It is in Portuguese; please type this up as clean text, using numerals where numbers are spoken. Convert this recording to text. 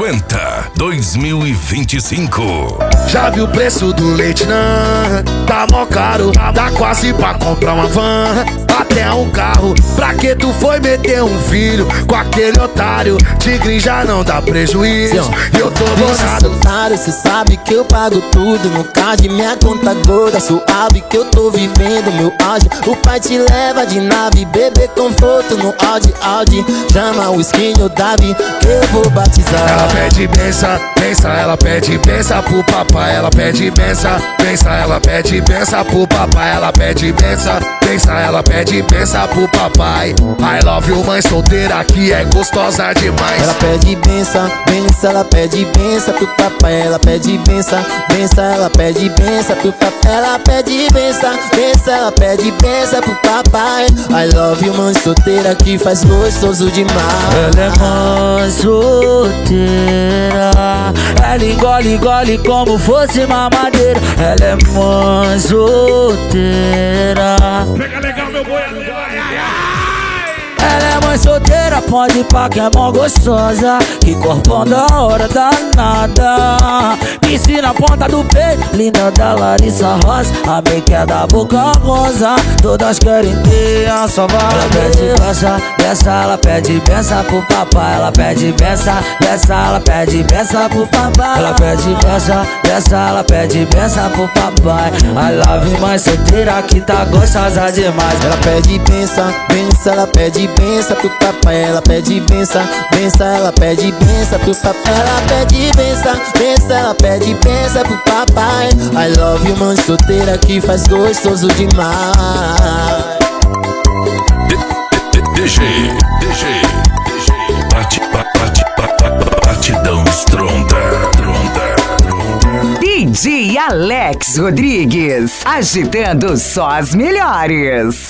50 2025. Já viu o preço do leite, não? Tá mó caro, dá quase pra comprar uma van, até um carro. Pra que tu foi meter um filho com aquele otário? Tigre já não dá prejuízo, e eu tô bolado. Otário, cê sabe que eu pago tudo no card, minha conta gorda, suave que eu tô vivendo meu auge. O pai te leva de nave, bebê conforto no Audi. Chama o skin o Davi, que eu vou batizar. Ela pede benção, benção, ela pede benção pro papai. Ela pede benção, benção, ela pede benção pro papai. Ela pede benção, benção, ela pede benção pro papai. I love you, mãe solteira que é gostosa demais. Ela pede benção, benção, ela pede benção pro papai. Ela pede benção, benção, ela pede benção pro papai. Ela pede benção, benção, ela pede benção pro papai. I love you, mãe solteira que faz gostoso demais. Ela é mãe solteira, ela engole como fosse mamadeira. Ela é mãe solteira. Pega legal, meu boi, Ela é mãe solteira, pode ir pra que é mó gostosa. Que corpão da hora danada. Piscina na ponta do peito, linda da Larissa Rosa. A make é da boca rosa, todas querem ter a sua vara. Ela pede benção, benção, ela pede benção pro papai. Ela pede benção, benção, ela pede benção pro papai. Ela pede benção, benção, ela pede benção pro papai. I love you, mãe solteira que tá gostosa demais. Ela pede benção, benção, ela pede benção pro papai. Ela pede benção, benção, ela pede benção pro papai. Ela pede benção, benção, ela pede benção pro papai. I love you, mãe solteira que faz gostoso demais. DG Batidão estronda. DJ Alex Rodrigues, agitando só as melhores.